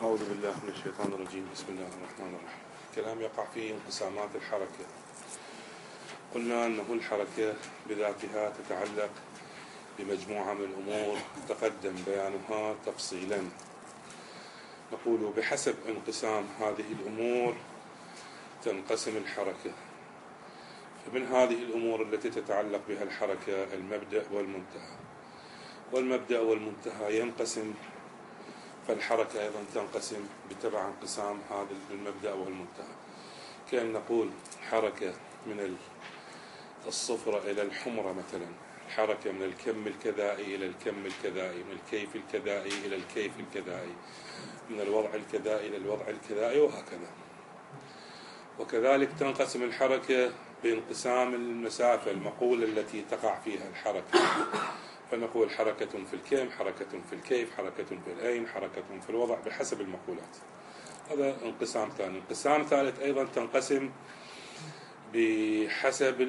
أعوذ بالله من الشيطان الرجيم. بسم الله الرحمن الرحيم. الكلام يقع في انقسامات الحركة. قلنا أنه الحركة بذاتها تتعلق بمجموعة من الأمور تقدم بيانها تفصيلا. نقول بحسب انقسام هذه الأمور تنقسم الحركة. فمن هذه الأمور التي تتعلق بها الحركة المبدأ والمنتهى، والمبدأ والمنتهى ينقسم، فالحركة أيضا تنقسم بتبع انقسام هذا المبدأ والمنتهى. كأن نقول حركة من الصفرة إلى الحمرة مثلا، حركة من الكم الكذائي إلى الكم الكذائي، من الكيف الكذائي إلى الكيف الكذائي، من الوضع الكذائي إلى الوضع الكذائي، وهكذا. وكذلك تنقسم الحركة بانقسام المسافة المقولة التي تقع فيها الحركة، فنقول حركة في الكم، حركة في الكيف، حركة في الأين، حركة في الوضع، بحسب المقولات. هذا انقسام ثاني. انقسام ثالث أيضا تنقسم بحسب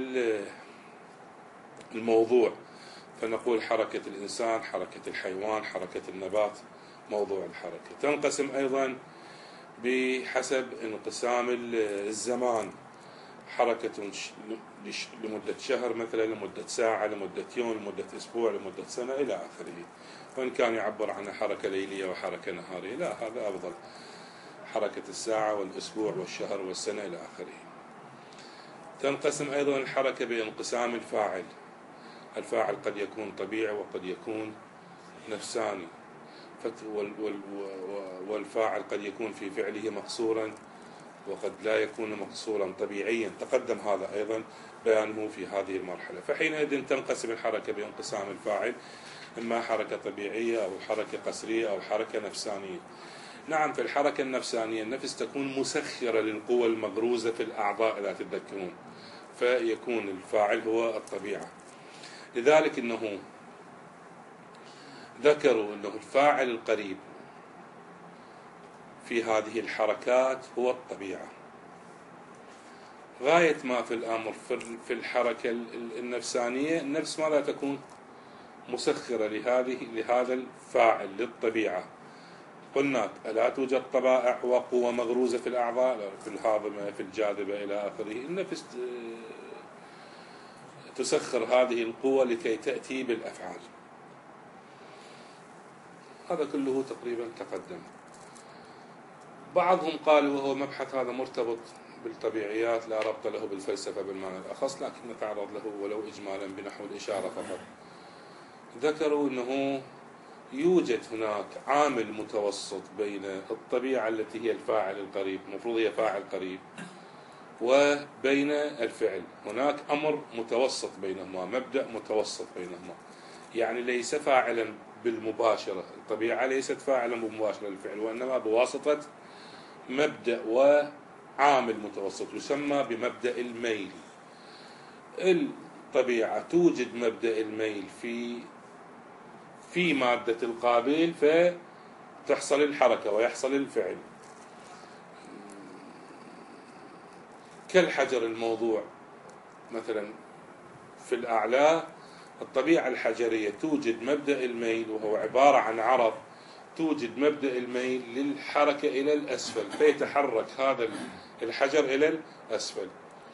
الموضوع، فنقول حركة الإنسان، حركة الحيوان، حركة النبات، موضوع الحركة. تنقسم أيضا بحسب انقسام الزمان، حركة لمدة شهر مثلا، لمدة ساعة، لمدة يوم، لمدة أسبوع، لمدة سنة، إلى آخره. وإن كان يعبر عنها حركة ليلية وحركة نهارية، لا، هذا أفضل، حركة الساعة والأسبوع والشهر والسنة إلى آخره. تنقسم أيضا الحركة بانقسام الفاعل. الفاعل قد يكون طبيعي وقد يكون نفساني، والفاعل قد يكون في فعله مقصورا وقد لا يكون مقصورا طبيعيا، تقدم هذا أيضا بيانه في هذه المرحلة. فحينئذ تنقسم الحركة بانقسام الفاعل، إما حركة طبيعية أو حركة قسرية أو حركة نفسانية. نعم، في الحركة النفسانية النفس تكون مسخرة للقوى المغروزة في الأعضاء إذا تتذكرون، فيكون الفاعل هو الطبيعة. لذلك إنه ذكروا أنه الفاعل القريب في هذه الحركات هو الطبيعة. غاية ما في الأمر في الحركة النفسانية، النفس ماذا تكون؟ مسخرة لهذا الفاعل، للطبيعة. قلنا ألا توجد طبائع وقوة مغروزة في الأعضاء، في الهاضمة، في الجاذبة، إلى آخره. النفس تسخر هذه القوة لكي تأتي بالأفعال. هذا كله تقريبا تقدم. بعضهم قال وهو مبحث هذا مرتبط بالطبيعيات، لا ربط له بالفلسفة بالمعنى الأخص، لكن نتعرض له ولو إجمالا بنحو الإشارة فقط. ذكروا أنه يوجد هناك عامل متوسط بين الطبيعة التي هي الفاعل القريب، المفروض هي فاعل قريب، وبين الفعل. هناك أمر متوسط بينهما، مبدأ متوسط بينهما، يعني ليس فاعلا بالمباشرة. الطبيعة ليست فاعلا بالمباشرة للفعل، وإنما بواسطة مبدأ وعامل متوسط يسمى بمبدأ الميل. الطبيعة توجد مبدأ الميل في مادة القابل، فتحصل الحركة ويحصل الفعل. كالحجر الموضوع مثلا في الأعلى، الطبيعة الحجرية توجد مبدأ الميل، وهو عبارة عن عرض، توجد مبدأ الميل للحركة إلى الأسفل، فيتحرك هذا الحجر إلى الأسفل.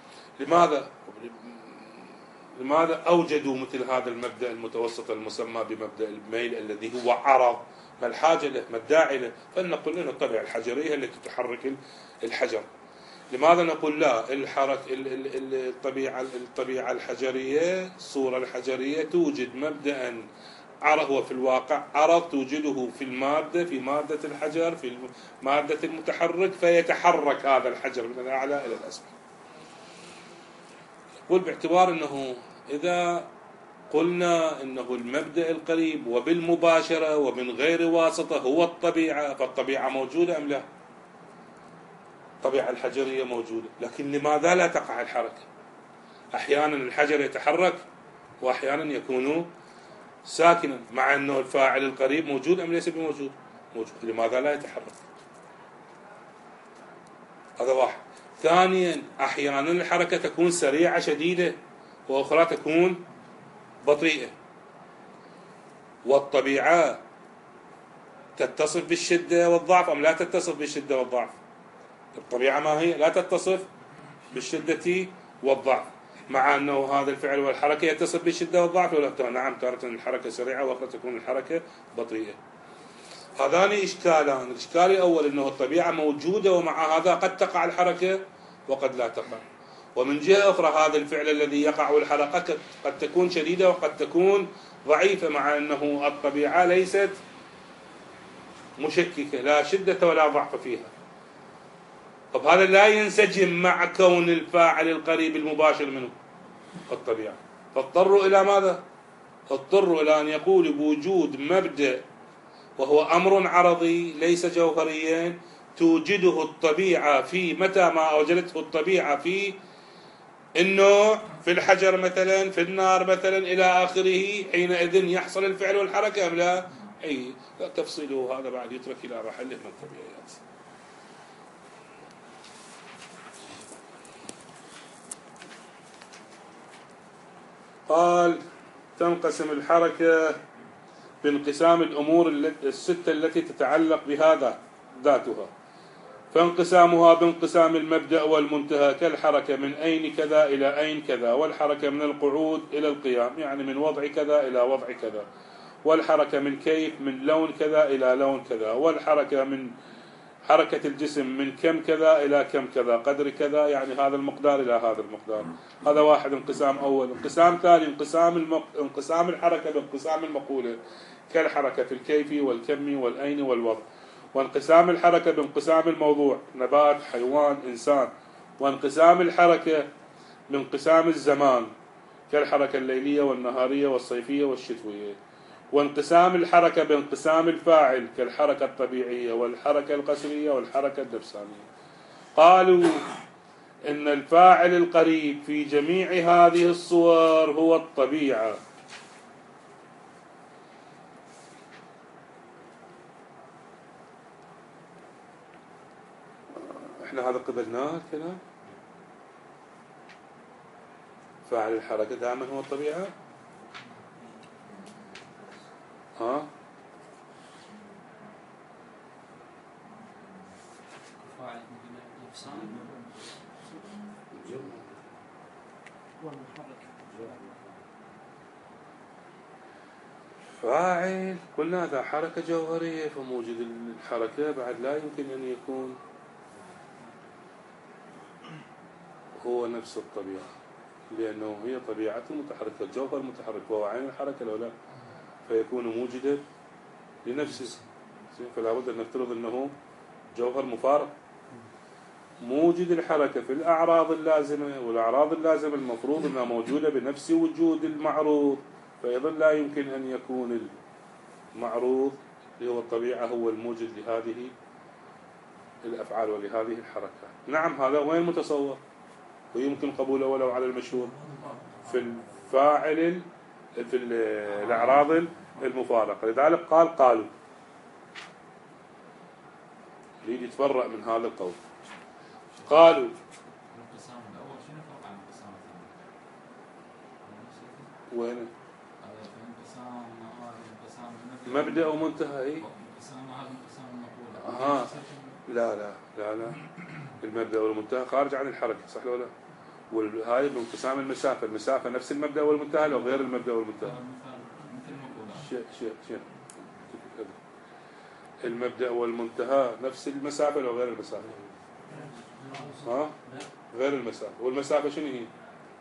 لماذا أوجدوا مثل هذا المبدأ المتوسط المسمى بمبدأ الميل الذي هو عرض؟ ما الحاجة له؟ ما الداعي له؟ فلنقول أن الطبيعة الحجرية التي تحرك الحجر. لماذا نقول لا؟ الطبيعة الحجرية، الصورة الحجرية توجد مبدأ عرض، هو في الواقع عرض توجده في مادة الحجر، في مادة المتحرك، فيتحرك هذا الحجر من الأعلى إلى الأسفل. يقول باعتبار أنه إذا قلنا أنه المبدأ القريب وبالمباشرة ومن غير واسطة هو الطبيعة، فالطبيعة موجودة أم لا؟ الطبيعة الحجرية موجودة، لكن لماذا لا تقع الحركة؟ أحيانا الحجر يتحرك وأحيانا يكون ساكنا، مع أنه الفاعل القريب موجود أم ليس بموجود؟ موجود، لماذا لا يتحرك؟ هذا واحد. ثانيا، أحيانا الحركة تكون سريعة شديدة وأخرى تكون بطيئة، والطبيعة تتصف بالشدة والضعف أم لا تتصف بالشدة والضعف؟ الطبيعة ما هي؟ لا تتصف بالشدة والضعف، مع أنه هذا الفعل والحركة يتصف بالشدة والضعف ولا؟ نعم، تارة الحركة سريعة وأخرى تكون الحركة بطيئة. هذان إشكالان. الإشكال الأول أنه الطبيعة موجودة ومع هذا قد تقع الحركة وقد لا تقع، ومن جهة أخرى هذا الفعل الذي يقع الحركة قد تكون شديدة وقد تكون ضعيفة، مع أنه الطبيعة ليست مشككة، لا شدة ولا ضعف فيها. طب هذا لا ينسجم مع كون الفاعل القريب المباشر منه الطبيعة، فاضطروا إلى ماذا؟ اضطروا إلى أن يقول بوجود مبدأ وهو أمر عرضي ليس جوهريا توجده الطبيعة في متى ما وجدته الطبيعة في النوع، في الحجر مثلا، في النار مثلا إلى آخره، حينئذ يحصل الفعل والحركة أم لا؟ أي تفصيله هذا بعد يترك إلى محله من الطبيعيات. قال تنقسم الحركة بانقسام الأمور الستة التي تتعلق بهذا ذاتها، فانقسامها بانقسام المبدأ والمنتهى كالحركة من أين كذا إلى أين كذا، والحركة من القعود إلى القيام يعني من وضع كذا إلى وضع كذا، والحركة من كيف من لون كذا إلى لون كذا، والحركة من حركة الجسم من كم كذا إلى كم كذا قدر كذا يعني هذا المقدار إلى هذا المقدار. هذا واحد انقسام أول. انقسام ثاني انقسام الحركة بانقسام المقولة كالحركة في الكيف والكم والأين والوضع، وانقسام الحركة بانقسام الموضوع نبات حيوان إنسان، وانقسام الحركة بانقسام الزمان كالحركة الليلية والنهارية والصيفية والشتوية، وانقسام الحركة بانقسام الفاعل كالحركة الطبيعية والحركة القسرية والحركة النفسانية. قالوا إن الفاعل القريب في جميع هذه الصور هو الطبيعة. احنا هذا قبلناه الكلام. فاعل الحركة دائما هو الطبيعة. ها فاعل قلنا هذا حركة جوهرية، فموجود الحركة بعد لا يمكن أن يكون هو نفس الطبيعة، لأنه هي طبيعة متحركة، الجوهر متحرك وهو عين الحركة لو لا، فيكون موجدا لنفسه. فلا بد أن نفترض أنه جوهر مفارق موجد الحركة في الأعراض اللازمة، والأعراض اللازمة المفروض أنها موجودة بنفس وجود المعروض، فأيضا لا يمكن أن يكون المعروض اللي هو الطبيعة هو الموجد لهذه الأفعال ولهذه الحركات. نعم هذا وين متصور ويمكن قبوله ولو على المشهور في الفاعل في الأعراض المفارقة. لذلك قالوا يريد يتبرأ من هذا القول. قالوا الانقسام الأول شنو الفرق عن الانقسام الثاني؟ وين؟ الانقسام مبدأ ومنتهى. اي الانقسام هذا انقسام المقولة. لا المبدأ والمنتهى خارج عن الحركة، صح ولا لا؟ وهاي بانقسام المسافة نفس المبدأ والمنتهى لو غير المبدأ والمنتهى. مثل شيء المبدأ والمنتهى نفس المسافة لو غير المسافة. غير المسافة. والمسافة شنو هي؟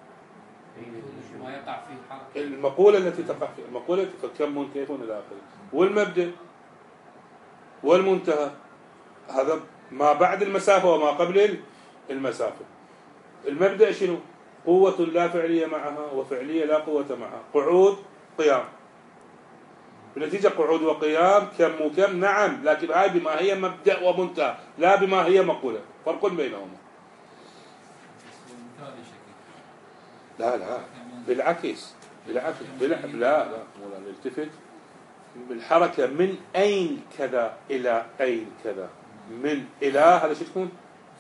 ما يقع فيه حركة. المقولة التي تقع فيها، المقولة كم كيف إلى آخره. والمبدأ والمنتهى هذا ما بعد المسافة وما قبل المسافة. المبدأ شنو؟ قوة لا فعلية معها وفعلية لا قوة معها، قعود قيام، بنتيجة قعود وقيام كم وكم. نعم، لكن هاي بما هي مبدأ ومنتهى لا بما هي مقولة، فرق بينهما. لا بالعكس لا مولانا التفت. بالحركة من أين كذا إلى أين كذا، من إلى هذا شو تكون؟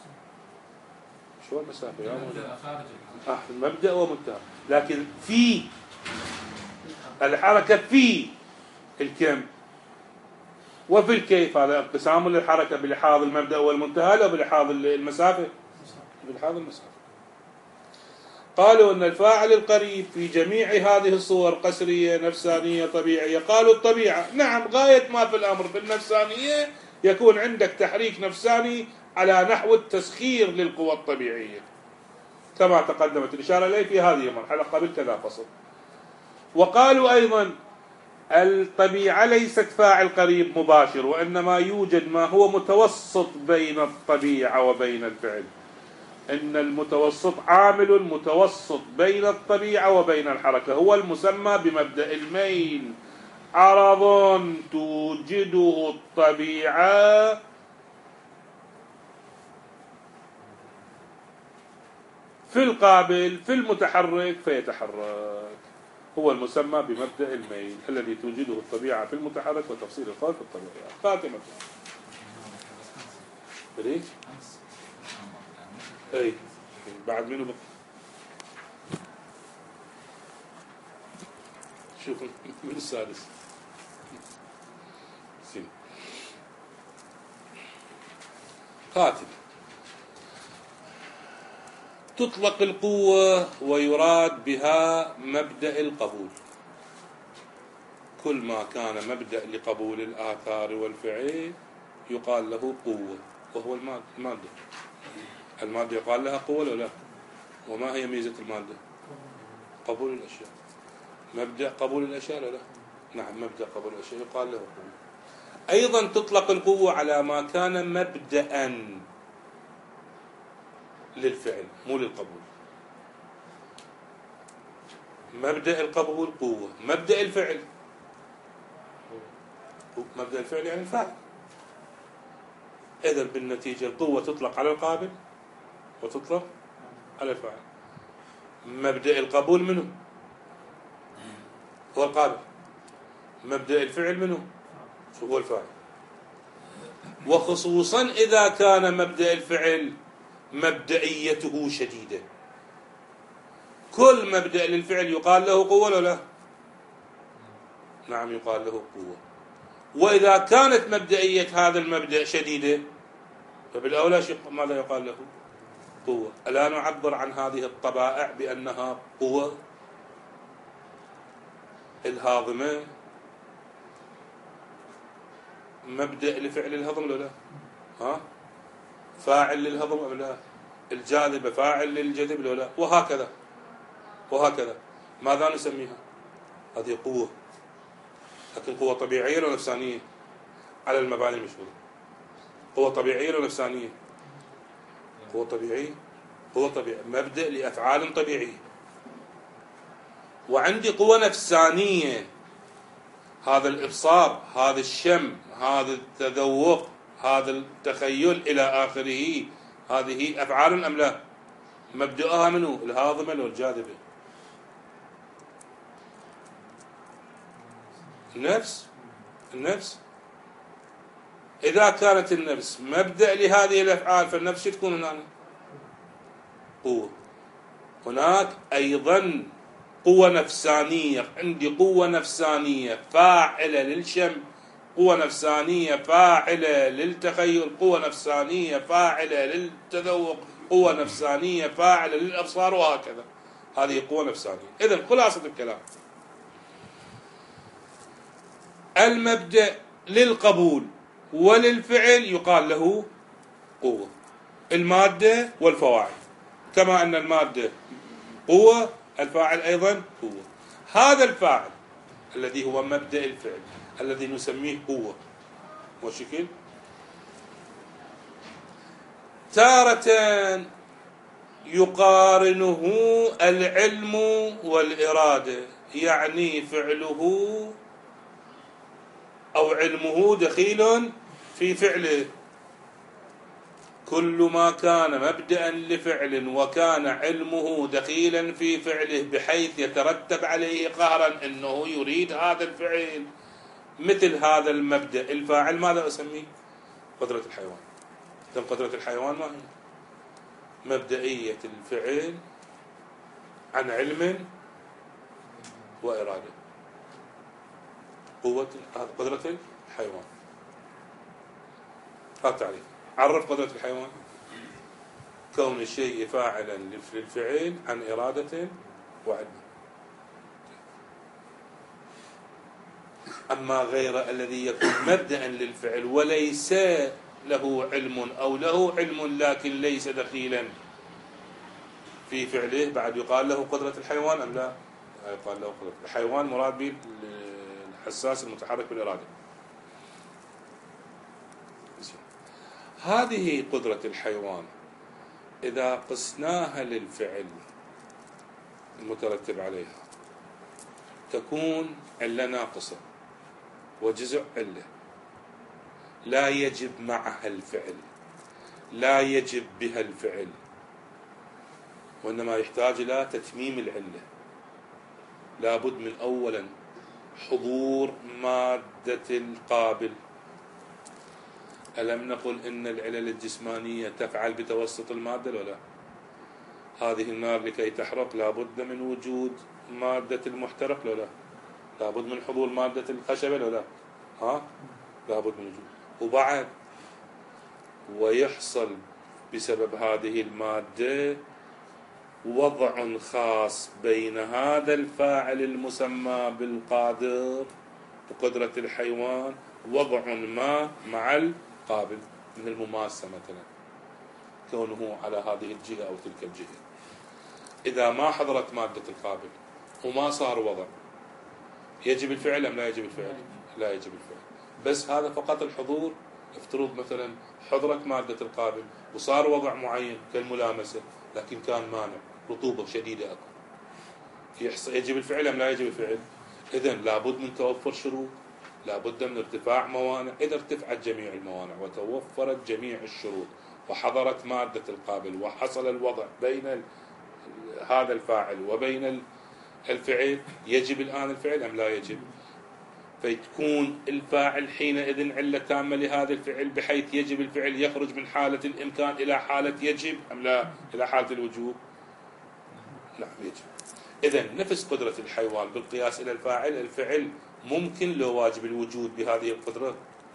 شو المسافة يا مولانا؟ المبدأ ومنتهى، لكن في الحركة في الكم وفي الكيف هذا انقسام للحركة بلحاظ المبدأ والمنتهى أو بلحاظ المسافة؟ بلحاظ المسافة. قالوا أن الفاعل القريب في جميع هذه الصور قسرية نفسانية طبيعية. قالوا الطبيعة نعم غاية ما في الأمر بالنفسانية يكون عندك تحريك نفساني على نحو التسخير للقوى الطبيعية كما تقدمت الإشارة إليه في هذه المرحلة قبل كذا فصل. وقالوا أيضا الطبيعة ليست فاعل قريب مباشر، وإنما يوجد ما هو متوسط بين الطبيعة وبين الفعل. إن المتوسط عامل متوسط بين الطبيعة وبين الحركة، هو المسمى بمبدأ الميل. عرض توجده الطبيعة في القابل في المتحرك فيتحرك، هو المسمى بمبدأ الميل الذي توجده الطبيعة في المتحرك وتفصيل القول في الطبيعة. خاتمة. ليه؟ اي بعد منه بقى. شوف من السادس سين قاتل. تطلق القوة ويراد بها مبدأ القبول. كل ما كان مبدأ لقبول الآثار والفعل يقال له قوة، وهو المادة. المادة يقال لها قوة ولا لا؟ وما هي ميزة المادة؟ قبول الأشياء. مبدأ قبول الأشياء لا؟ نعم مبدأ قبول الأشياء يقال له قوة. أيضا تطلق القوة على ما كان مبدأ للفعل مو للقبول. مبدأ القبول قوة، مبدأ الفعل مبدأ الفعل يعني الفاعل. إذن بالنتيجة القوة تطلق على القابل وتطلق على الفاعل. مبدأ القبول منه هو القابل، مبدأ الفعل منه هو الفاعل. وخصوصا إذا كان مبدأ الفعل مبدئيته شديدة. كل مبدأ للفعل يقال له قوة ولا لا؟ نعم يقال له قوة. وإذا كانت مبدئية هذا المبدأ شديدة فبالأولى ماذا يقال له؟ قوة. ألا نعبر عن هذه الطبائع بأنها قوة الهاضمة مبدأ لفعل الهضم ولا لا؟ ها؟ فاعل للهضم ولا لا؟ الجاذبة فاعل للجذب ولا لا؟ وهكذا وهكذا. ماذا نسميها؟ هذه قوة، لكن قوة طبيعية ولا نفسانية؟ على المباني المشهورة. قوة طبيعية ولا نفسانية؟ قوة طبيعية. قوة طبيعية مبدأ لأفعال طبيعية. وعندي قوة نفسانية، هذا الإبصار، هذا الشم، هذا التذوق، هذا التخيل إلى آخره. هذه أفعال أم لا؟ مبدأها منه الهاضمة والجاذبة. النفس إذا كانت النفس مبدأ لهذه الأفعال فالنفس تكون هنا قوة. هناك أيضا قوة نفسانية. عندي قوة نفسانية فاعلة للشم، قوة نفسانية فاعلة للتخيل، قوة نفسانية فاعلة للتذوق، قوة نفسانية فاعلة للأبصار، وهكذا. هذه قوة نفسانية. إذن خلاصة الكلام، المبدأ للقبول وللفعل يقال له قوة. المادة والفواعل، كما أن المادة قوة الفاعل أيضا قوة. هذا الفاعل الذي هو مبدأ الفعل الذي نسميه قوة وشكل، تارة يقارنه العلم والإرادة، يعني فعله أو علمه دخيل في فعله. كل ما كان مبدأ لفعل وكان علمه دخيلا في فعله بحيث يترتب عليه قهرا أنه يريد هذا الفعل، مثل هذا المبدأ الفاعل ماذا أسميه؟ قدرة الحيوان. قدرة الحيوان ما هي؟ مبدئية الفعل عن علم وإرادة. قدرة الحيوان. هذا تعريف. عرف قدرة الحيوان: كون الشيء فاعلا للفعل عن إرادة وعلم. أما غير الذي يكون مبدأ للفعل وليس له علم أو له علم لكن ليس دخيلا في فعله، بعد يقال له قدرة الحيوان أم لا؟ يقال له قدرة الحيوان، مراد به الحساس المتحرك بالإرادة. هذه قدرة الحيوان إذا قسناها للفعل المترتب عليها تكون علة ناقصة وجزء علة، لا يجب معها الفعل، لا يجب بها الفعل، وإنما يحتاج إلى تتميم العلة. لابد من أولا حضور مادة القابل. ألم نقل إن العلل الجسمانية تفعل بتوسط المادة ولا لا؟ هذه النار لكي تحرق لابد من وجود مادة المحترق ولا لا؟ لابد من حضور مادة الخشبة ولا لا؟ لابد من وجود. وبعد ويحصل بسبب هذه المادة وضع خاص بين هذا الفاعل المسمى بالقادر وقدرة الحيوان، وضع ما مع القابل من المماسة مثلا، كونه على هذه الجهة أو تلك الجهة. إذا ما حضرت مادة القابل وما صار وضع، يجب الفعل أم لا يجب الفعل؟ لا يجب الفعل. بس هذا فقط الحضور. افترض مثلا حضرت مادة القابل وصار وضع معين كالملامسة، لكن كان مانع، رطوبة شديدة أكو، يجب الفعل أم لا يجب الفعل؟ إذن لابد من توفر شروط، لابد من ارتفاع موانع. إذا ارتفعت جميع الموانع وتوفرت جميع الشروط وحضرت مادة القابل وحصل الوضع بين هذا الفاعل وبين الفعل، يجب الآن الفعل أم لا يجب؟ فيكون الفاعل حينئذ علة تامة لهذا الفعل، بحيث يجب الفعل يخرج من حالة الإمكان إلى حالة يجب أم لا؟ إلى حالة الوجوب. نعم يجب. إذن نفس قدرة الحيوان بالقياس إلى الفاعل، الفعل ممكن لو واجب الوجود بهذه القدرة،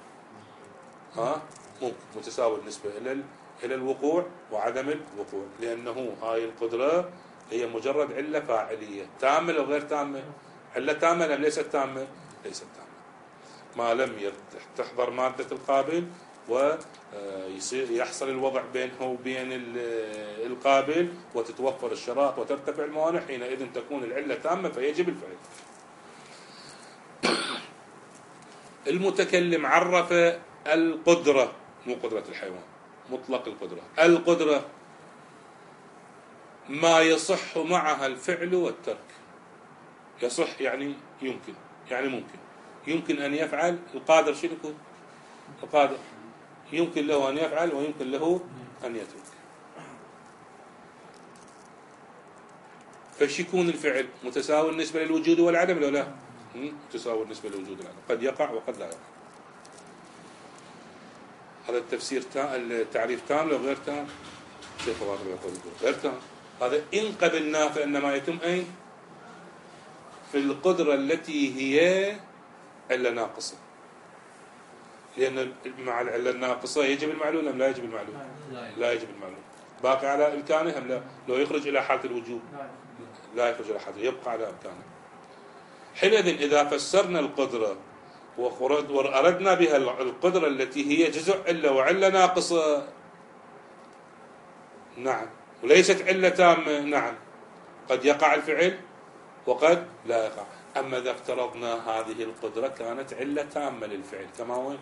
ممكن متساوي بالنسبة إلى الوقوع وعدم الوقوع، لأنه هاي القدرة هي مجرد علة فاعلية تامة أو غير تامة. علة تامة أم ليست تامة؟ ليست تامة. ما لم تحضر مادة القابل ويصير يحصل الوضع بينه وبين القابل وتتوفر الشرائط وترتفع الموانع، حينئذ تكون العلة تامة فيجب الفعل. المتكلم عرف القدرة، مو قدرة الحيوان، مطلق القدرة. القدرة ما يصح معها الفعل والترك. يصح يعني يمكن، يعني ممكن أن يفعل. القادر شنو يكون؟ القادر يمكن له أن يفعل ويمكن له أن يترك. فش يكون الفعل؟ متساوي بالنسبة للوجود والعدم ولا لا؟ متساوي بالنسبة للوجود والعدم، قد يقع وقد لا يقع. هذا التفسير التعريف تام لو غير تام؟ شيخ فاضل يقول غير تام. هذا إن قبلناه فإنما يتم أين؟ في القدرة التي هي علة ناقصة، لأن مع العلة الناقصة يجب المعلول أم لا يجب المعلول؟ لا يجب المعلول. باقي على إمكانه أم لا؟ لو يخرج إلى حالة الوجوب لا يخرج إلى حالة، يبقى على إمكانه. حينئذ إذا فسرنا القدرة وأردنا بها القدرة التي هي جزء علة وعلة ناقصة، نعم، وليست علة تامة، نعم، قد يقع الفعل وقد لا يقع. أما إذا افترضنا هذه القدرة كانت علة تامة للفعل، كما هو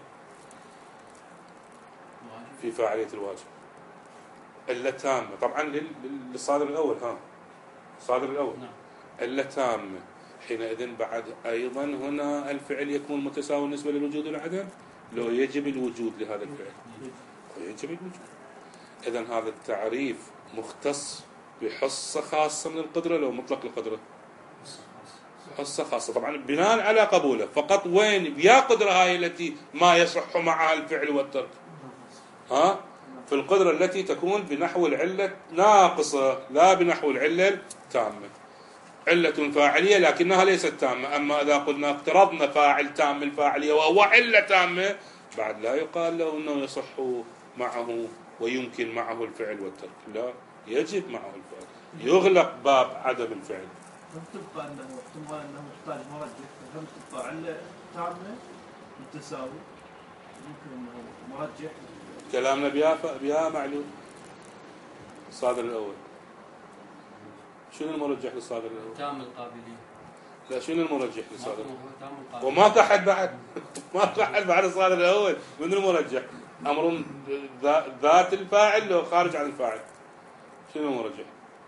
في فاعلية الواجب، علة تامة طبعا للصادر الأول، الصادر الأول علة تامة. حينئذ بعد أيضا هنا الفعل يكون متساوي بالنسبة للوجود والعدم، لو يجب الوجود لهذا الفعل ويجب الوجود. إذن هذا التعريف مختص بحصة خاصة من القدرة لو مطلق القدرة؟ حصة خاصة طبعا بناء على قبوله. فقط وين يا قدرة هاي التي ما يصح معها الفعل والترك؟ في القدرة التي تكون بنحو العلة ناقصة لا بنحو العلة تامة. علة فاعلية لكنها ليست تامة. أما إذا قلنا افترضنا فاعل تام الفاعلية وهو علة تامة، بعد لا يقال له أنه يصح معه ويمكن معه الفعل والترك، لا، يجب معه الفعل، يغلق باب عدم الفعل. تبقى أنه احتمال أنه يحتاج مرجح، فهم تبقى علة تامة متساوي، يمكن أنه مرجح. كلامنا بها معلول الصادر الأول. شنو المرجح للصادر الأول؟ تام القابلية. لا، شنو المرجح للصادر؟ تام القابلية. وما أحد بعد ما أحد بعد الصادر الأول. من المرجح؟ أمر ذات الفاعل لو خارج عن الفاعل. شنو المرجح؟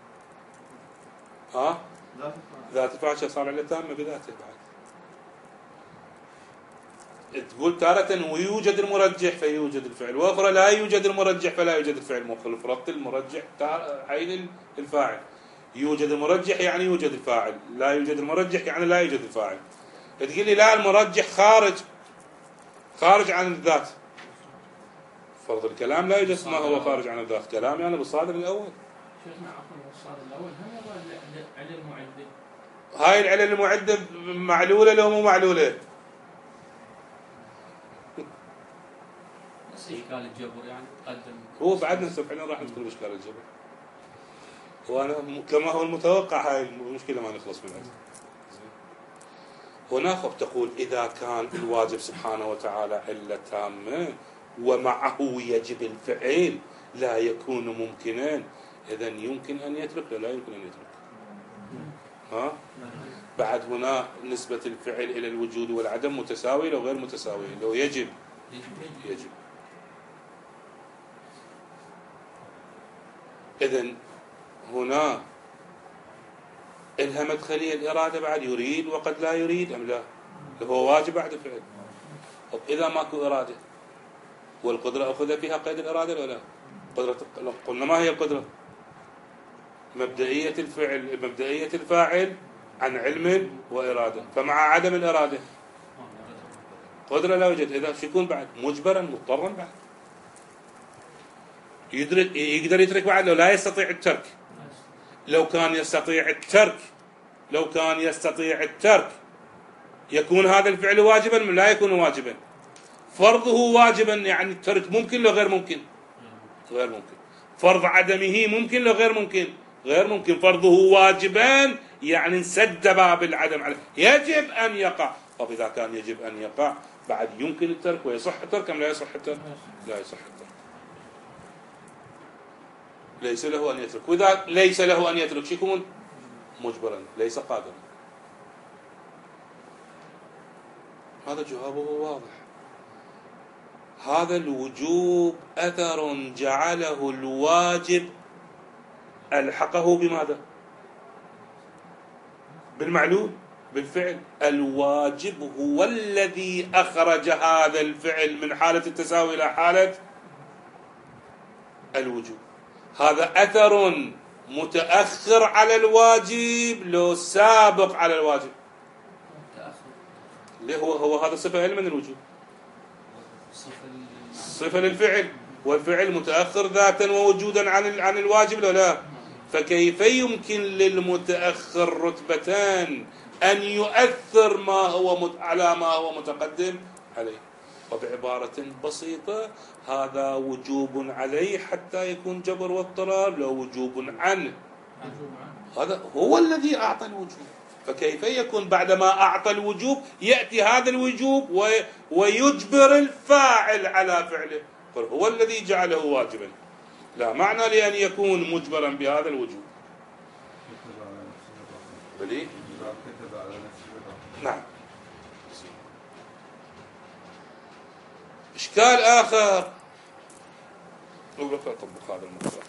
ها؟ ذات الفاعل صار عليه تامة بذاته بعد. تقول تارة ويوجد المرجح فيوجد الفعل، وأخرى لا يوجد المرجح فلا يوجد الفعل. مخالف ربط المرجح عين الفاعل. يوجد المرجح يعني يوجد الفاعل، لا يوجد المرجح يعني لا يوجد الفاعل. تقول لي لا، المرجح خارج عن الذات. فرض الكلام لا يوجد ما هو خارج عن الذات، كلامي يعني بالصادر الأول. شيخنا عفوا، الصادر الأول هم يرى العلة المعدة. هاي العلة المعدة معلولة لو مو معلولة؟ نفس إشكال الجبر يعني تقدم. هو بعدنا فعلا راح ندخل بإشكال الجبر. وأنا كما هو المتوقع هاي المشكلة ما نخلص منها. هنا تقول إذا كان الواجب سبحانه وتعالى علة تامة ومعه يجب الفعل لا يكون ممكنا، إذن يمكن أن يترك لا يمكن أن يترك. ها؟ بعد هنا نسبة الفعل إلى الوجود والعدم متساوية لو غير متساوية. لو يجب إذن هنا إلها مدخلية الإرادة بعد، يريد وقد لا يريد أم لا؟ هو واجب بعد الفعل. طب إذا ماكو إرادة والقدرة أخذ فيها قيد الإرادة ولا لا؟ قلنا ما هي القدرة؟ مبدئية الفعل، مبدئية الفاعل عن علم وإرادة، فمع عدم الإرادة قدرة لا يوجد. إذا شو يكون بعد؟ مجبرا مضطرا بعد. يقدر يترك بعد لو لا يستطيع الترك. لو كان يستطيع الترك يكون هذا الفعل واجبا من لا يكون واجبا. فرضه واجبا يعني الترك ممكن لو غير ممكن؟ غير ممكن. فرض عدمه ممكن لو غير ممكن؟ غير ممكن. فرضه واجبا يعني انسد باب العدم عليه، يجب أن يقع. طب إذا كان يجب أن يقع بعد يمكن الترك ويصح الترك أم لا يصح الترك؟ لا يصح الترك. ليس له أن يترك. وإذا ليس له أن يترك شو يكون؟ مجبرا، ليس قادرا. هذا جوابه واضح. هذا الوجوب أثر جعله الواجب ألحقه بماذا؟ بالمعلول، بالفعل. الواجب هو الذي أخرج هذا الفعل من حالة التساوي إلى حالة الوجوب. هذا أثر متأخر على الواجب لو سابق على الواجب. ليه هو هذا صفة من الوجوب؟ صفة للفعل، والفعل متأخر ذاتا ووجودا عن الواجب لو لا؟ فكيف يمكن للمتأخر رتبتان أن يؤثر على ما هو متقدم عليه؟ وبعبارة بسيطة هذا وجوب عليه حتى يكون جبر واضطرار، لو وجوب عنه. هذا هو الذي أعطى الوجوب، فكيف يكون بعدما أعطى الوجوب يأتي هذا الوجوب ويجبر الفاعل على فعله؟ هو الذي جعله واجبا، لا معنى لأن يكون مجبرا بهذا الوجوب. بلي؟ نعم. إشكال آخر أطبق هذا المصطلح.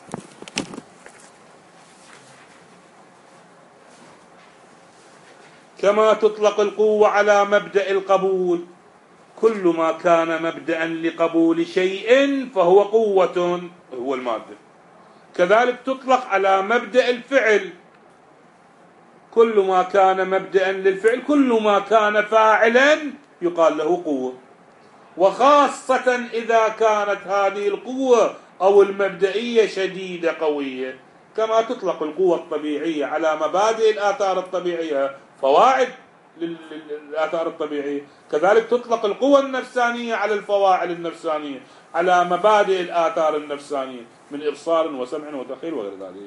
كما تطلق القوة على مبدأ القبول، كل ما كان مبدأ لقبول شيء فهو قوة، هو المادة. كذلك تطلق على مبدأ الفعل، كل ما كان مبدأ للفعل، كل ما كان فاعلا يقال له قوة. وخاصة إذا كانت هذه القوة أو المبدئية شديدة قوية، كما تطلق القوة الطبيعية على مبادئ الآثار الطبيعية، فواعد للآثار الطبيعية. كذلك تطلق القوى النفسانية على الفواعل النفسانية، على مبادئ الآثار النفسانية من إبصار وسمع وتخيل وغير ذلك.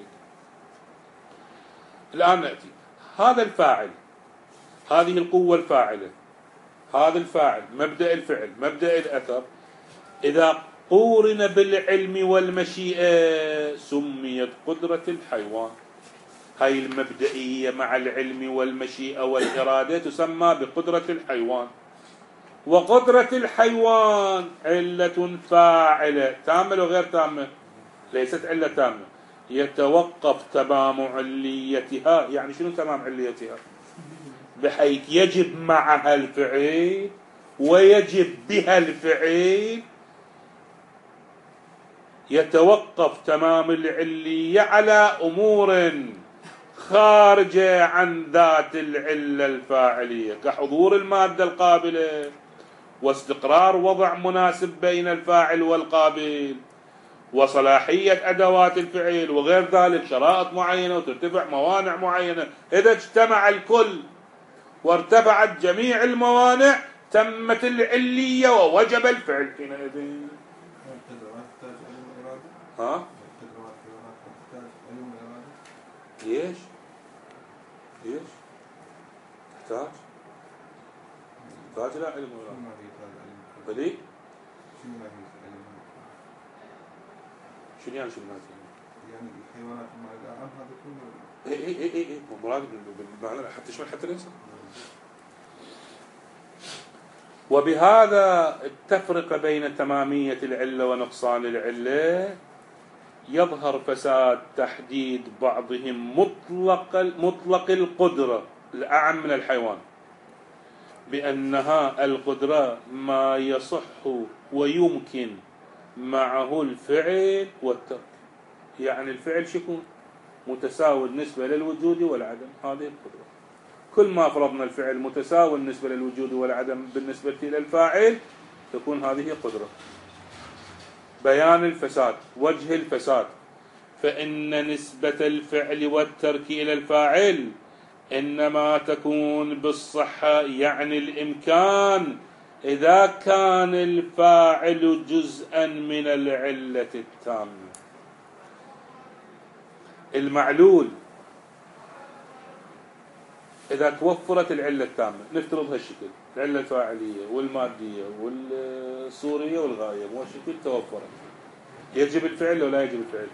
الآن نأتي هذا الفاعل، هذه القوة الفاعلة، هذا الفاعل، مبدأ الفعل، مبدأ الأثر، إذا قورن بالعلم والمشيئة سميت قدرة الحيوان. هاي المبدئية مع العلم والمشيئة والإرادة تسمى بقدرة الحيوان. وقدرة الحيوان علة فاعلة تامة وغير تامة، ليست علة تامة، يتوقف تمام عليتها. يعني شنو تمام عليتها؟ بحيث يجب معها الفعل ويجب بها الفعل. يتوقف تمام العلية على أمور خارجة عن ذات العلة الفاعلية، كحضور المادة القابلة واستقرار وضع مناسب بين الفاعل والقابل وصلاحية أدوات الفعل وغير ذلك، شرائط معينة وترتفع موانع معينة. إذا اجتمع الكل وارتفعت جميع الموانع تمت العلية ووجب الفعل حينئذ. ها؟ ليش؟ ليش؟ تحتاج لا علم ولا فلي؟ شنو يعني شنو يعني الحيوانات ما إذا عنها ذكور اي مراد بالمعنى حتى يشمل حتى الإنسان. وبهذا التفرقة بين تمامية العلة ونقصان العلة يظهر فساد تحديد بعضهم مطلق القدرة الأعم من الحيوان، بأنها القدرة ما يصح ويمكن معه الفعل والترك. يعني الفعل شكون متساوي بالنسبة للوجود والعدم، هذه القدرة. كل ما فرضنا الفعل متساوي بالنسبة للوجود والعدم بالنسبة إلى الفاعل تكون هذه قدرة. بيان الفساد، وجه الفساد، فإن نسبة الفعل والترك إلى الفاعل إنما تكون بالصحة يعني الإمكان إذا كان الفاعل جزءا من العلة التامة. المعلول إذا توفرت العلة التامة، نفترض هالشكل، العلة الفاعلية والمادية والصورية والغاية والشكل توفرت، يجب الفعل ولا يجب الفعل؟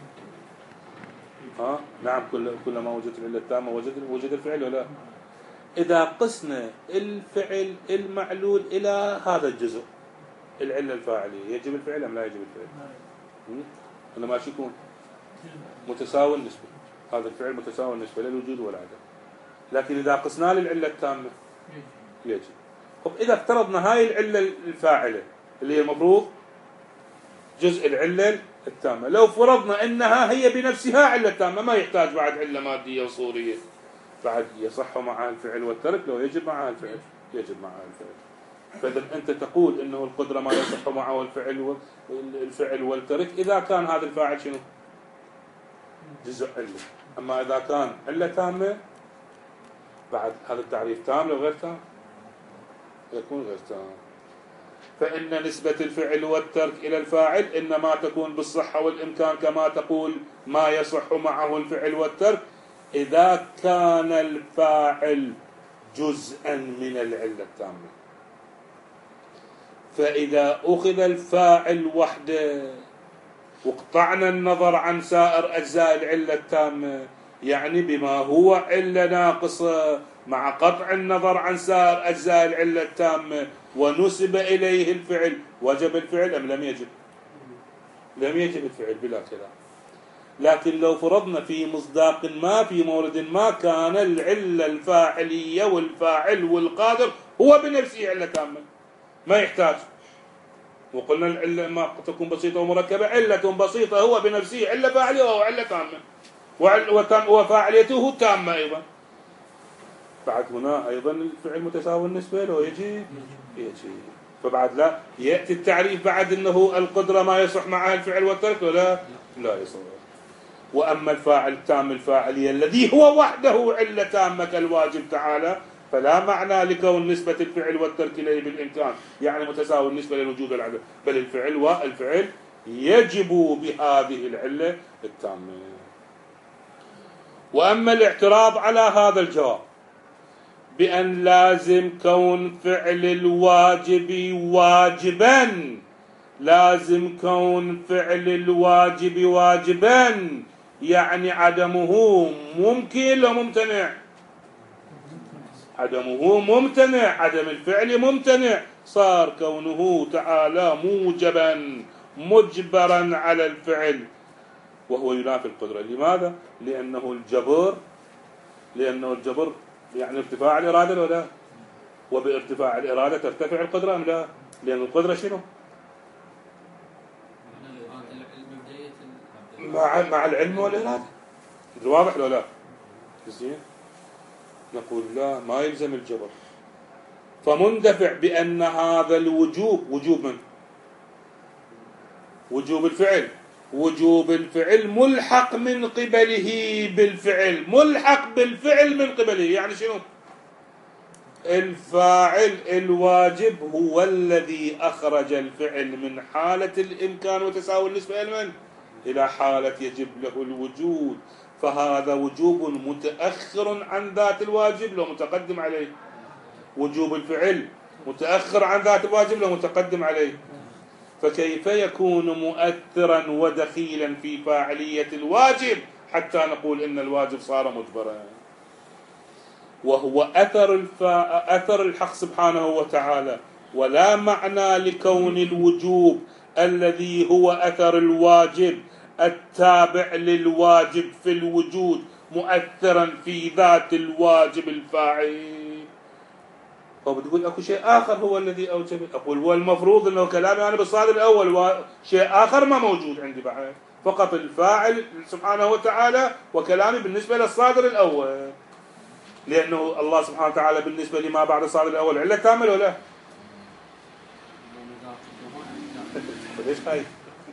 نعم، كلما وجدت العلة التامة وجد الفعل ولا؟ إذا قسنا الفعل المعلول إلى هذا الجزء، العلة الفاعلية، يجب الفعل أم لا يجب الفعل؟ أنا ماشي يكون متساوي النسبة، هذا الفعل متساوي النسبة للوجود والعدم. لكن إذا قسنا للعلة التامة يجب. طب إذا افترضنا هاي العلة الفاعلة اللي هي المفروض جزء العلة التامة، لو فرضنا إنها هي بنفسها علة تامة ما يحتاج بعد علة مادية وصورية، بعد يصح معها الفعل والترك لو يجب معها الفعل، يجب معها الفعل. فإذا أنت تقول إنه القدرة ما يصح معه الفعل والترك إذا كان هذا الفاعل شنو؟ جزء علة. أما إذا كان علة تامة بعد هذا التعريف تام لو غير تام؟ يكون غير تام. فإن نسبة الفعل والترك إلى الفاعل إنما تكون بالصحة والإمكان كما تقول ما يصح معه الفعل والترك إذا كان الفاعل جزءا من العلة التامة. فإذا أخذ الفاعل وحده وقطعنا النظر عن سائر أجزاء العلة التامة، يعني بما هو علة ناقصة مع قطع النظر عن سائر أجزاء العلة التامة ونسب إليه الفعل، وجب الفعل أم لم يجب؟ لم يجب الفعل بلا كلام. لكن لو فرضنا في مصداق ما في مورد ما كان العلة الفاعلية والفاعل والقادر هو بنفسه علة تامة ما يحتاج، وقلنا العلة ما تكون بسيطة ومركبة، علة بسيطة هو بنفسه علة فاعلية وهو علة تامة وفاعليته تامة أيضا. بعد هنا أيضا الفعل متساوي النسبة لو يجي. فبعد لا يأتي التعريف بعد أنه القدرة ما يصح معها الفعل والترك ولا لا يصح. وأما الفاعل التام الفاعلية الذي هو وحده علة تامة كالواجب تعالى فلا معنى لكون نسبة الفعل والترك إليه بالإمكان يعني متساوي النسبة للوجود والعدم، بل الفعل يجب بهذه العلة التامة. وأما الاعتراض على هذا الجواب بأن لازم كون فعل الواجب واجبا، لازم كون فعل الواجب واجبا يعني عدمه ممكن لا ممتنع، عدمه ممتنع، عدم الفعل ممتنع، صار كونه تعالى موجبا مجبرا على الفعل وهو ينافي القدرة. لماذا؟ لأنه الجبر يعني ارتفاع الإرادة ولا لا؟ وبارتفاع الإرادة ترتفع القدرة أم لا؟ لأن القدرة شنو؟ مع العلم والإرادة. واضح ولا لا؟ زين. نقول لا، ما يلزم الجبر، فمندفع بأن هذا الوجوب وجوب من؟ وجوب الفعل، وجوب الفعل ملحق من قبله بالفعل، ملحق بالفعل من قبله. يعني شنو؟ الفاعل الواجب هو الذي أخرج الفعل من حالة الإمكان وتساوي النسبة إلى حالة يجب له الوجود، فهذا وجوب متأخر عن ذات الواجب لو متقدم عليه. وجوب الفعل متأخر عن ذات الواجب لو متقدم عليه، فكيف يكون مؤثرا ودخيلا في فاعلية الواجب حتى نقول إن الواجب صار مجبرا؟ وهو أثر الحق سبحانه وتعالى، ولا معنى لكون الوجوب الذي هو أثر الواجب التابع للواجب في الوجود مؤثرا في ذات الواجب الفاعل. وبتقول اكو شيء اخر هو الذي اوجب. اقول هو المفروض انه كلامي انا بالصادر الاول وشيء اخر ما موجود عندي بعد، فقط الفاعل سبحانه وتعالى وكلامي بالنسبه للصادر الاول، لانه الله سبحانه وتعالى بالنسبه لما بعد الصادر الاول عله كامل ولا ليش هاي؟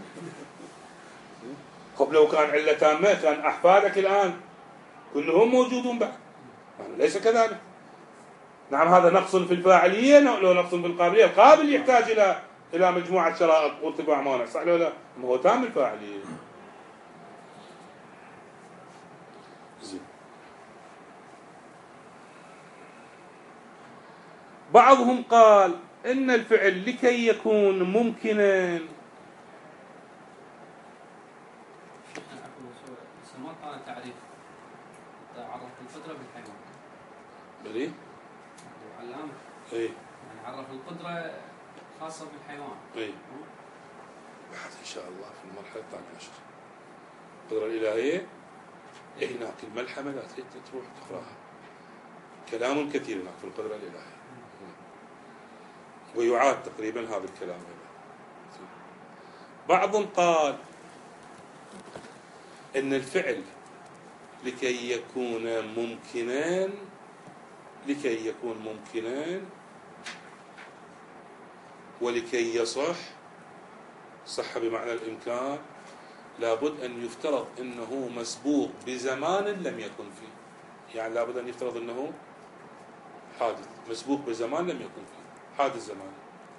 قبل لو كان عله تامه كان احفادك الان كلهم موجودون بعد، ليس كذلك. نعم هذا نقص في الفاعلية لو نقص في القابلية، القابل يحتاج إلى مجموعة شرائط وارتفاع مانع، صح ولا لا؟ ما هو تام الفاعلية. زين. بعضهم قال إن الفعل لكي يكون ممكنا ما قال تعريف عرف القدرة بالحيوان. بلي؟ علامة. اي. يعني عرف القدرة خاصة بالحيوان. اي. بعد ان شاء الله في المرحلة الثانية عشر. القدرة الإلهية هناك الملحمة لا تروح تقراها. كلام كثير هناك في القدرة الإلهية. ويعاد تقريبا هذا الكلام هنا. بعضهم قال ان الفعل لكي يكون ممكنا ولكي صح بمعنى الإمكان لابد أن يفترض أنه مسبوق بزمان لم يكن فيه. يعني لابد أن يفترض أنه حادث مسبوق بزمان لم يكن فيه، حادث زمان.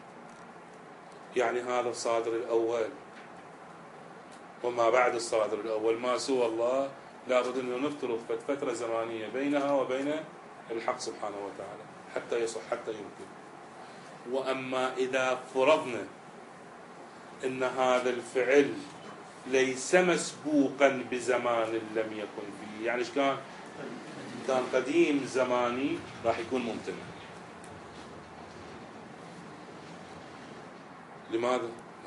يعني هذا الصادر الأول وما بعد الصادر الأول ما سوى الله لابد أن نفترض فترة زمانية بينها وبين الحق سبحانه وتعالى حتى يصح حتى يمكن. وأما إذا فرضنا أن هذا الفعل ليس مسبوقا بزمان لم يكن فيه، يعني إيش كان قديم زماني راح يكون ممتنع. لماذا؟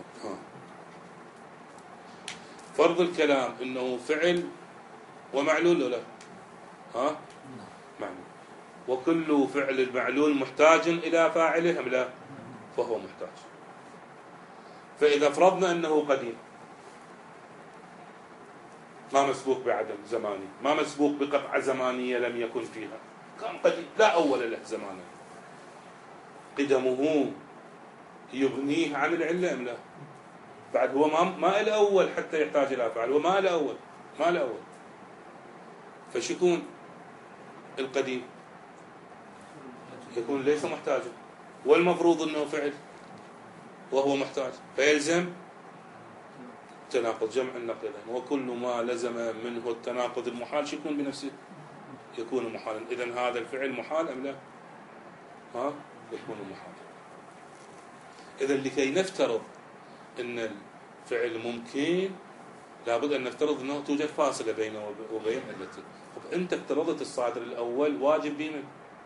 فرض الكلام أنه فعل ومعلول ولا معلول، وكل فعل معلول محتاج إلى فاعله أم لا؟ فهو محتاج. فإذا فرضنا أنه قديم ما مسبوق بعدم زماني، ما مسبوق بقطعة زمانية لم يكن فيها، كان قديم لا أول له زمانا، قدمه يغنيه عن العلة أم لا؟ بعد هو ما الأول حتى يحتاج إلى فاعل، هو ما الأول. فشكون القديم؟ يكون ليس محتاجا، والمفروض أنه فعل وهو محتاج، فيلزم تناقض جمع النقيضين. وكل ما لزم منه التناقض المحال شو يكون بنفسه؟ يكون محالا. إذن هذا الفعل محال أم لا؟ يكون محالا. إذن لكي نفترض أن الفعل ممكن لابد أن نفترض أنه توجد فاصلة بينه وبين علته. أنت افترضت الصادر الأول واجب بمن؟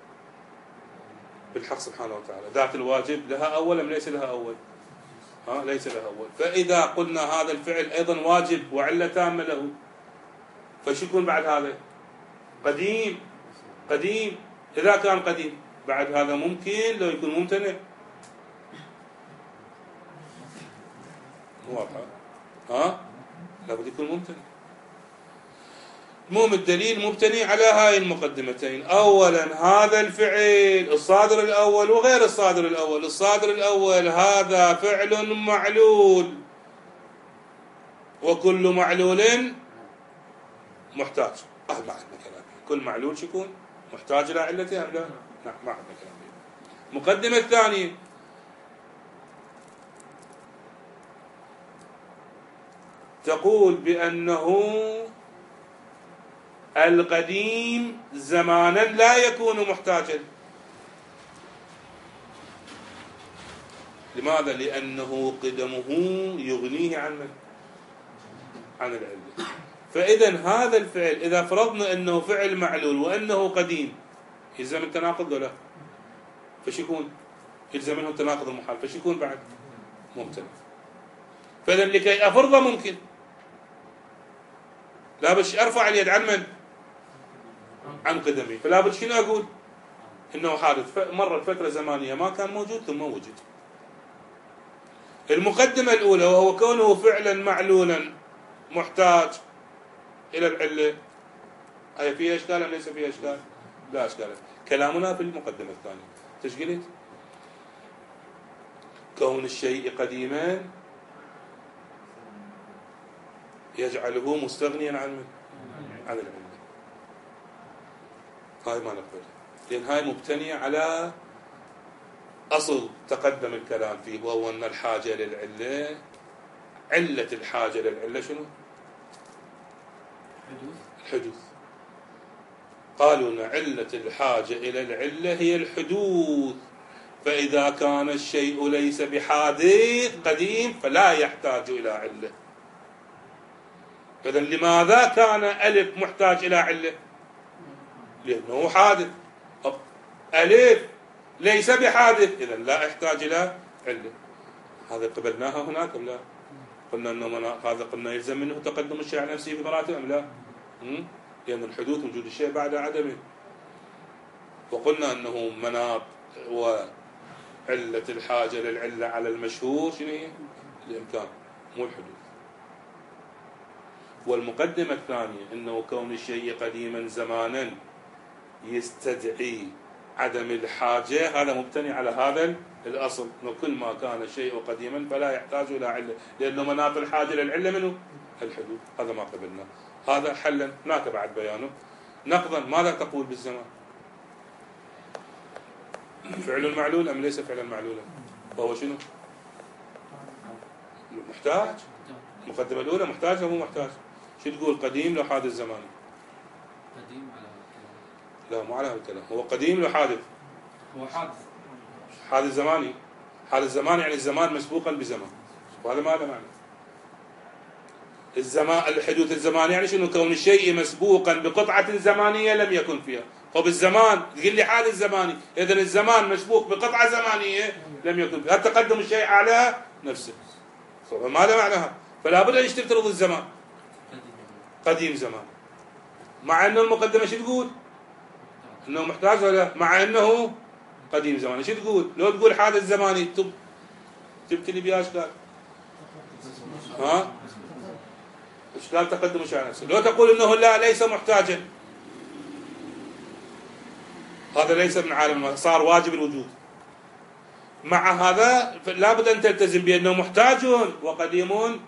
بالحق سبحانه وتعالى. ذات الواجب لها أول أم ليس لها أول؟ ليس لها أول. فإذا قلنا هذا الفعل أيضا واجب وعلة تامة له، فشو يكون بعد هذا؟ قديم. قديم إذا كان قديم بعد هذا ممكن لو يكون ممتنع. واضحة؟ لابد يكون ممتنع. المهم الدليل مبتني على هاي المقدمتين. أولا هذا الفعل الصادر الأول وغير الصادر الأول. الصادر الأول هذا فعل معلول، وكل معلول محتاج. ما عندنا كلام. كل معلول شكون محتاج إلى علته أم لا؟ نعم، ما عندنا كلام. المقدمة الثانية تقول بأنه القديم زمانا لا يكون محتاجا. لماذا؟ لأنه قدمه يغنيه عن من؟ عن العلة. فإذا هذا الفعل إذا فرضنا أنه فعل معلول وأنه قديم يلزم التناقض ولا؟ فش يكون؟ يلزم منه التناقض المحال، فش يكون بعد؟ ممتنع. فإذا لكي أفرضه ممكن لا بد أرفع اليد عن من؟ عن قدمي. فلا بد شنو أقول؟ إنه حادث مرت فترة زمانية ما كان موجود ثم وجد. المقدمة الأولى وهو كونه فعلا معلولا محتاج إلى العلة، هي فيها إشكال أم ليس فيها إشكال؟ لا إشكال. كلامنا في المقدمة الثانية ايش قلت؟ كون الشيء قديما يجعله مستغنيا عن من؟ عن العلة. هاي ما نقبلها، لأن هاي مبتنية على أصل تقدم الكلام فيه، وهو أن الحاجة للعلة، علة الحاجة للعلة شنو؟ الحدوث. قالوا أن علة الحاجة إلى العلة هي الحدوث. فإذا كان الشيء ليس بحادث قديم فلا يحتاج إلى علة. إذن لماذا كان ألف محتاج إلى علة؟ لأنه حادث. ألف ليس بحادث إذن لا يحتاج إلى علة. هذا قبلناها هناك أم لا؟ قلنا أنه هذا قلنا يلزم منه تقدم الشيء على نفسه بمراته أم لا؟ لأن الحدوث وجود الشيء بعد عدمه. وقلنا أنه مناط وعلة الحاجة للعلة على المشهور شنو هي؟ الإمكان مو الحدوث. والمقدمة الثانية أنه كون الشيء قديما زمانا يستدعي عدم الحاجة، هذا مبتني على هذا الأصل أنه كل ما كان الشيء قديما فلا يحتاج إلى علة، لأنه مناط الحاجة للعلة منه الحدوث. هذا ما قبلنا. هذا حلا هناك بعد بيانه. نقضا ماذا تقول بالزمان؟ فعل معلول أم ليس فعلا معلولا؟ وهو شنو؟ محتاج. المقدمة الأولى محتاج أو مو محتاج؟ شو تقول؟ قديم لو حادث زماني. قديم على لا مو على هالكلام. هو قديم لو حادث. هو حادث. حادث زماني. حادث زماني يعني الزمان مسبوقا بزمان، وهذا ما له معنى. الزمان الحدوث الزماني يعني شنو؟ كون الشيء مسبوقا بقطعة زمانية لم يكن فيها. طب الزمان تقول لي حادث زماني، إذا الزمان مسبوق بقطعة زمانية لم يكن فيها. تقدم الشيء على نفسه، ما له معنى. فلا بد أن تفترض الزمان قديم زمان، مع أنه المقدمة شو تقول؟ أنه محتاج ولا مع أنه قديم زمان. شو تقول؟ لو تقول حادث زماني جبت لي بيها أشكال. إشكال تقدم الشيء على نفسه. لو تقول أنه لا ليس محتاجا، هذا ليس من عالم، صار واجب الوجود. مع هذا لا بد أن تلتزم بأنه محتاج وقديم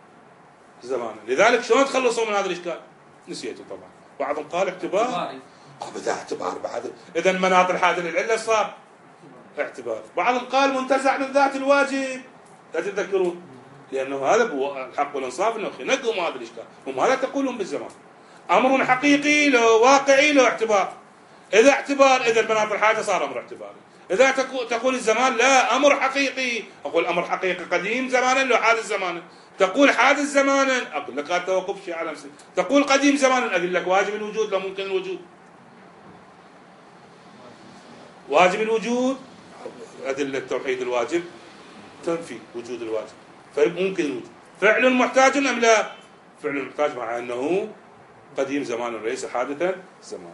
زمانا. لذلك شلون تخلصوا من هذا الإشكال؟ نسيته طبعا. بعضهم قال بدا اعتبار بعد. إذا مناط الحاجة للعلة صار اعتبار. بعضهم قال منتزع من ذات الواجب، لا تتذكرون، لأنه هذا هو الحق والإنصاف، أنه نقوا هذا الإشكال. هم هذا تقولون بالزمان، أمر حقيقي له واقعي له اعتبار. إذا اعتبار إذا مناط الحاجة صار أمر اعتباري. إذا تقول الزمان لا أمر حقيقي، أقول أمر حقيقي قديم زمانا له حادث زمانا. تقول حادث زمانا، أقول لك هذا توقف شيء على نفسه. تقول قديم زمانا، أقول لك واجب الوجود لا ممكن الوجود. واجب الوجود أدلة توحيد الواجب تنفي وجود الواجب، فممكن الوجود. فعل محتاج أم لا؟ فعل محتاج، مع أنه قديم زمانا ليس حادثا زمانا.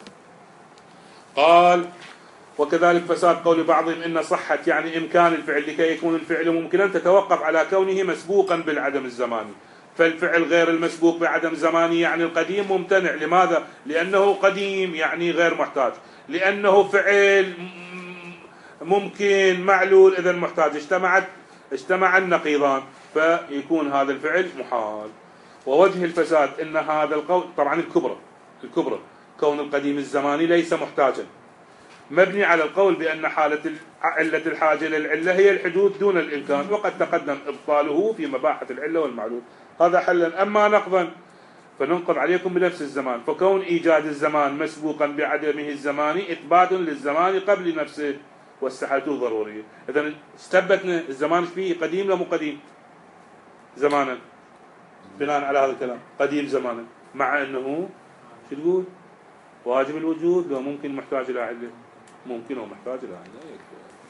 قال وكذلك فساد قول بعضهم إن صحة يعني إمكان الفعل لكي يكون الفعل ممكنا تتوقف على كونه مسبوقا بالعدم الزماني. فالفعل غير المسبوق بعدم زماني يعني القديم ممتنع. لماذا؟ لأنه قديم يعني غير محتاج، لأنه فعل ممكن معلول إذا محتاج، اجتمع النقيضان فيكون هذا الفعل محال. ووجه الفساد إن هذا القول طبعا الكبرى كون القديم الزماني ليس محتاجا مبني على القول بأن حالة علة الحاجة للعلة هي الحدوث دون الإمكان، وقد تقدم إبطاله في مباحث العلة والمعلول. هذا حلا. أما نقضا فننقض عليكم بنفس الزمان، فكون إيجاد الزمان مسبوقا بعدمه الزماني إثبات للزمان قبل نفسه واستحالته ضرورية. إذن استثبتنا الزمان فيه قديم لا مو قديم زمانا بناء على هذا الكلام، قديم زمانا، مع أنه شو تقول واجب الوجود لو ممكن محتاج إلى علة، ممكن ومحتاج إلى علة.